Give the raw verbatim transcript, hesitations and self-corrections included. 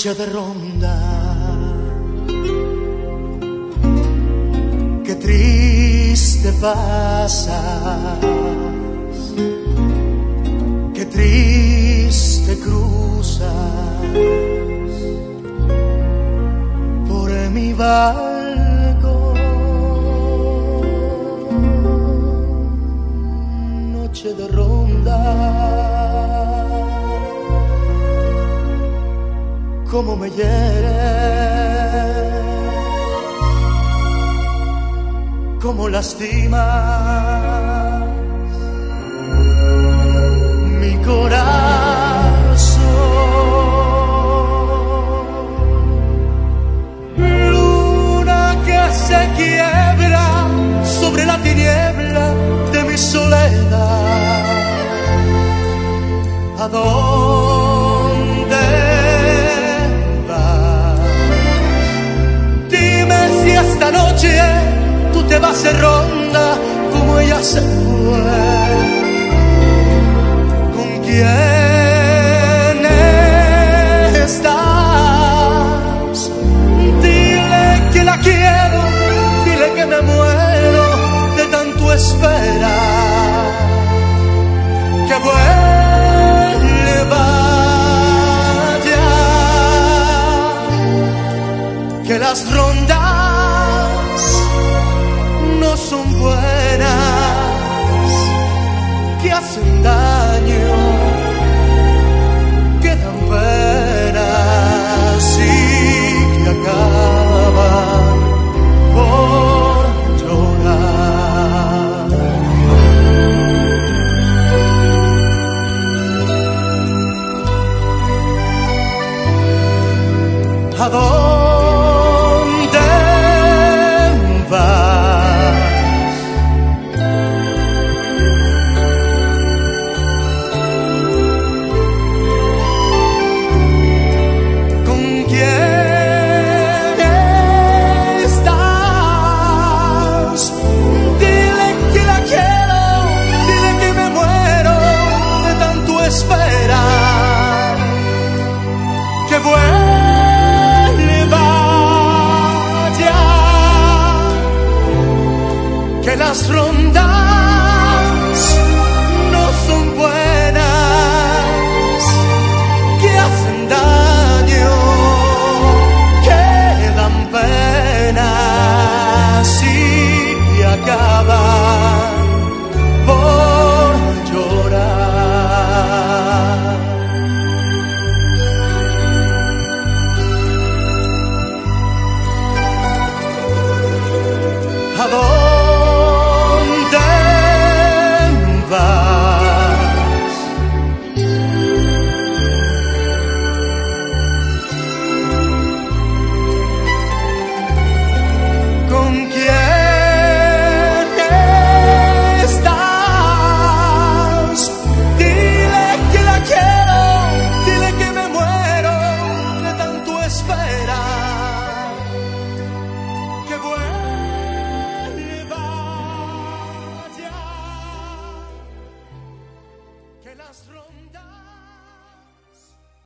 noche de ronda, qué triste pasas, qué triste cruzas por mi balcón. Noche de ronda, cómo me hieres, cómo lastimas mi corazón. Luna que se quiebra sobre la tiniebla de mi soledad. ¿A dónde esta noche tú te vas de ronda como ella se fue? ¿Con quién estás? Dile que la quiero, dile que me muero de tanto esperar. Que vuelva ya, que las rondas no son buenas, que hacen daño, que dan penas y que acaban por llorar. ¿A dónde vas? Que las rondas no son buenas, que hacen daño, que dan penas y acaban por llorar. ¿A dónde que las rondas